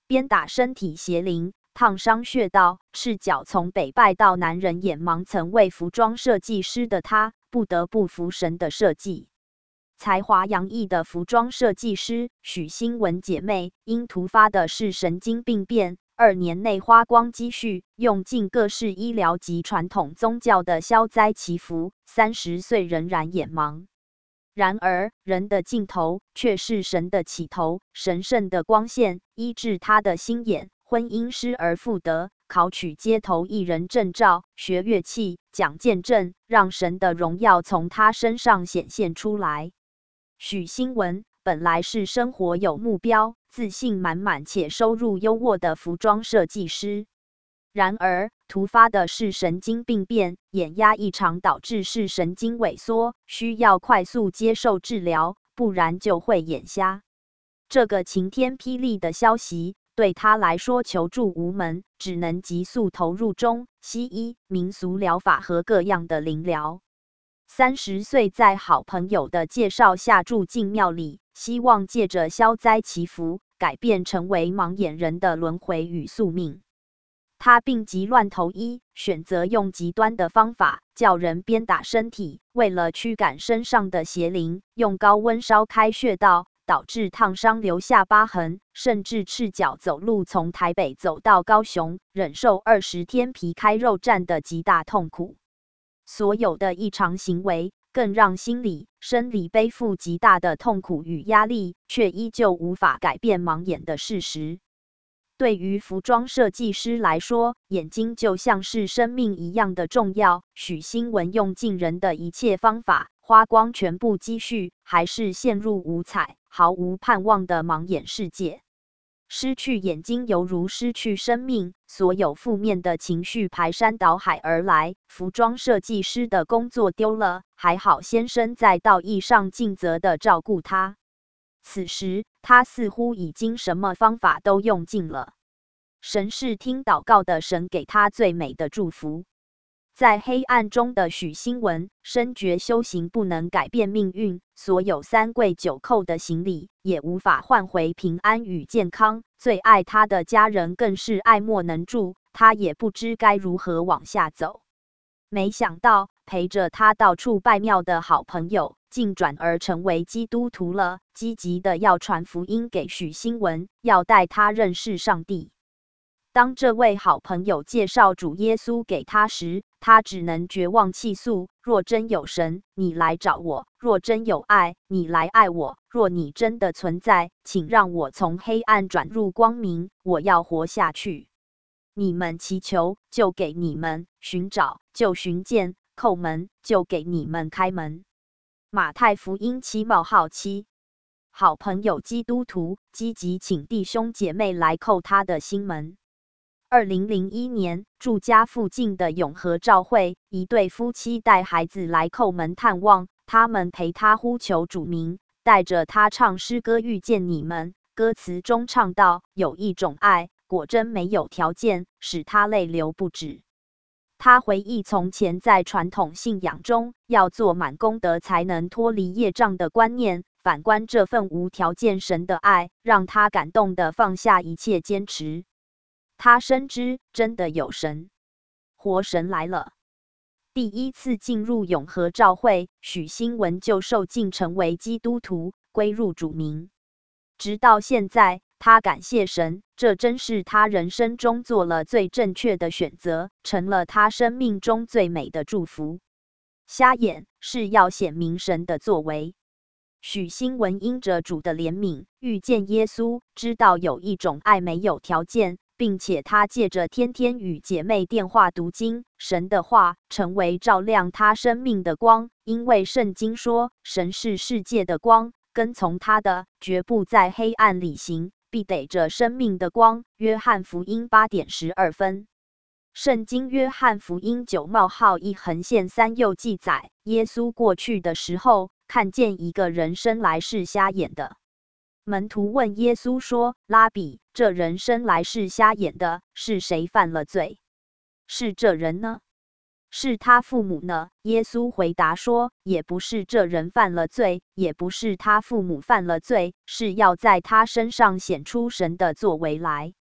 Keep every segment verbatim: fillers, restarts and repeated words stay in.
鞭打身体邪灵，烫伤穴道，赤脚从北拜到南，人眼盲。曾为服装设计师的他，不得不服神的设计。才华洋溢的服装设计师许新文姐妹，因突发的是神经病变，二年内花光积蓄，用尽各式医疗及传统宗教的消灾祈福，三十岁仍然眼盲。然而，人的尽头却是神的起头，神圣的光线医治他的心眼，婚姻失而复得，考取街头艺人证照，学乐器，讲见证，让神的荣耀从他身上显现出来。许新文本来是生活有目标、自信满满且收入优渥的服装设计师，然而突发的是神经病变，眼压异常导致视神经萎缩，需要快速接受治疗，不然就会眼瞎。这个晴天霹雳的消息对他来说求助无门，只能急速投入中西医、民俗疗法和各样的灵疗。三十岁在好朋友的介绍下住进庙里，希望借着消灾祈福，改变成为盲眼人的轮回与宿命。他病急乱投医，选择用极端的方法，叫人鞭打身体，为了驱赶身上的邪灵，用高温烧开穴道，导致烫伤留下疤痕，甚至赤脚走路从台北走到高雄，忍受二十天皮开肉绽的极大痛苦。所有的异常行为更让心理、生理背负极大的痛苦与压力，却依旧无法改变盲眼的事实。对于服装设计师来说，眼睛就像是生命一样的重要。许新文用尽人的一切方法，花光全部积蓄，还是陷入无彩、毫无盼望的盲眼世界。失去眼睛犹如失去生命，所有负面的情绪排山倒海而来。服装设计师的工作丢了，还好先生在道义上尽责地照顾他。此时他似乎已经什么方法都用尽了。神是听祷告的神，给他最美的祝福。在黑暗中的许新文，深觉修行不能改变命运，所有三跪九叩的行礼也无法换回平安与健康。最爱他的家人更是爱莫能助，他也不知该如何往下走。没想到陪着他到处拜庙的好朋友，竟转而成为基督徒了，积极的要传福音给许新文，要带他认识上帝。当这位好朋友介绍主耶稣给他时，他只能绝望气诉：若真有神，你来找我；若真有爱，你来爱我；若你真的存在，请让我从黑暗转入光明，我要活下去。你们祈求，就给你们；寻找，就寻见；叩门，就给你们开门。马太福音七冒号七。好朋友基督徒积极请弟兄姐妹来叩他的心门。二零零一年，住家附近的永和教会，一对夫妻带孩子来叩门探望，他们陪他呼求主名，带着他唱诗歌遇见你们。歌词中唱到，有一种爱，果真没有条件，使他泪流不止。他回忆从前在传统信仰中，要做满功德才能脱离业障的观念，反观这份无条件神的爱，让他感动地放下一切坚持。他深知真的有神，活神来了。第一次进入永和教会，许新文就受浸成为基督徒，归入主名。直到现在，他感谢神，这真是他人生中做了最正确的选择，成了他生命中最美的祝福。瞎眼是要显明神的作为。许新文因着主的怜悯，遇见耶稣，知道有一种爱没有条件，并且他借着天天与姐妹电话读经，神的话成为照亮他生命的光。因为圣经说，神是世界的光，跟从他的绝不在黑暗里行，必得着生命的光。约翰福音八点十二分。圣经约翰福音九冒号一横线三又记载，耶稣过去的时候，看见一个人生来是瞎眼的。门徒问耶稣说：拉比，这人生来是瞎眼的，是谁犯了罪？是这人呢？是他父母呢？耶稣回答说：也不是这人犯了罪，也不是他父母犯了罪，是要在他身上显出神的作为来。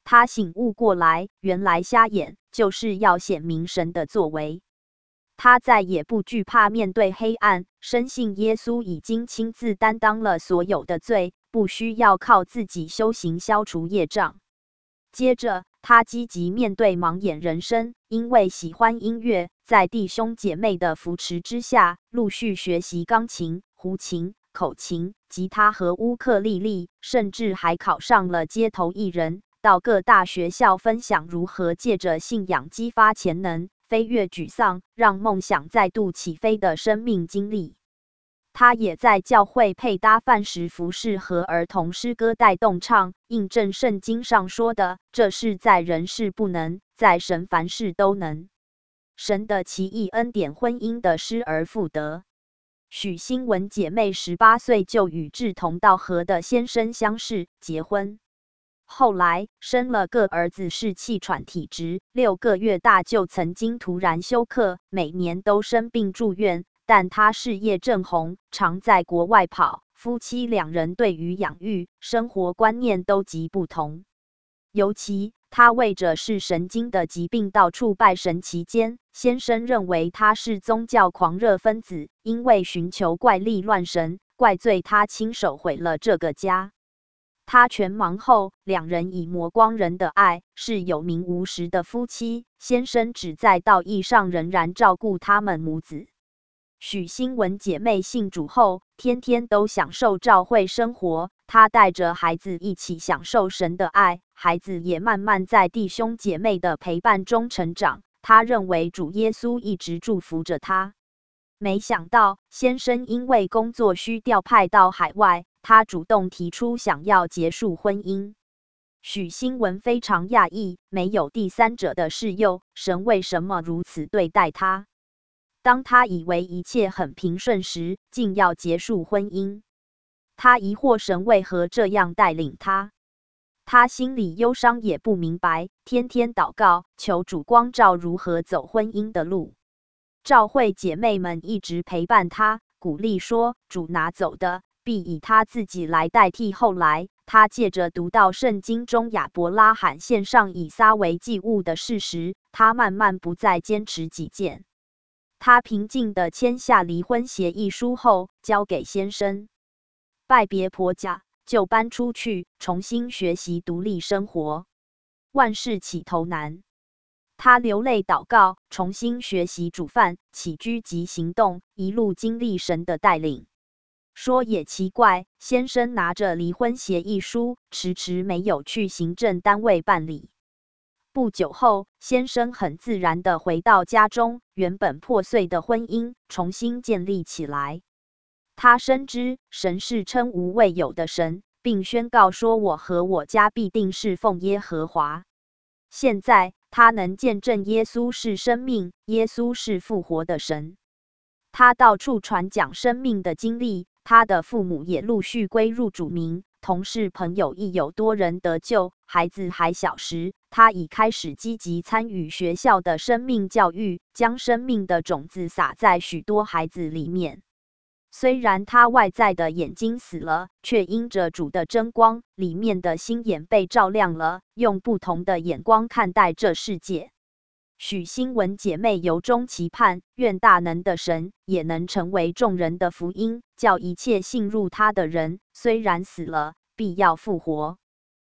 她醒悟过来，原来瞎眼就是要显明神的作为。她再也不惧怕面对黑暗，深信耶稣已经亲自担当了所有的罪，不需要靠自己修行消除业障。接着，她积极面对盲眼人生，因为喜欢音乐，在弟兄姐妹的扶持之下，陆续学习钢琴、胡琴、口琴、吉他和乌克丽丽，甚至还考上了街头艺人，到各大学校分享如何借着信仰激发潜能，飞越沮丧，让梦想再度起飞的生命经历。他也在教会配搭饭食服饰和儿童诗歌带动唱，印证圣经上说的：“这事在人是不能，在神凡事都能。”神的奇异恩典，婚姻的失而复得。许新文姐妹十八岁就与志同道合的先生相识、结婚，后来生了个儿子，是气喘体质，六个月大就曾经突然休克，每年都生病住院。但他事业正红，常在国外跑，夫妻两人对于养育、生活观念都极不同。尤其他为着是神经的疾病到处拜神期间，先生认为他是宗教狂热分子，因为寻求怪力乱神，怪罪他亲手毁了这个家。他全盲后，两人以磨光人的爱，是有名无实的夫妻。先生只在道义上仍然照顾他们母子。许新文姐妹信主后，天天都享受教会生活。她带着孩子一起享受神的爱，孩子也慢慢在弟兄姐妹的陪伴中成长。她认为主耶稣一直祝福着她。没想到先生因为工作需调派到海外，她主动提出想要结束婚姻。许新文非常讶异，没有第三者的示诱，神为什么如此对待她？当他以为一切很平顺时，竟要结束婚姻。他疑惑神为何这样带领他，他心里忧伤也不明白，天天祷告，求主光照如何走婚姻的路。教会姐妹们一直陪伴他，鼓励说，主拿走的，必以他自己来代替。后来，他借着读到圣经中亚伯拉罕献上以撒为祭物的事实，他慢慢不再坚持己见。他平静地签下离婚协议书后，交给先生，拜别婆家，就搬出去，重新学习独立生活。万事起头难，他流泪祷告，重新学习煮饭、起居及行动，一路经历神的带领。说也奇怪，先生拿着离婚协议书，迟迟没有去行政单位办理。不久后，先生很自然地回到家中，原本破碎的婚姻重新建立起来。他深知神是称无未有的神，并宣告说：“我和我家必定侍奉耶和华。”现在他能见证耶稣是生命，耶稣是复活的神。他到处传讲生命的经历，他的父母也陆续归入主名。同事朋友亦有多人得救。孩子还小时，他已开始积极参与学校的生命教育，将生命的种子撒在许多孩子里面。虽然他外在的眼睛死了，却因着主的真光，里面的心眼被照亮了，用不同的眼光看待这世界。许新文姐妹由衷期盼，愿大能的神也能成为众人的福音，叫一切信入他的人，虽然死了，必要复活。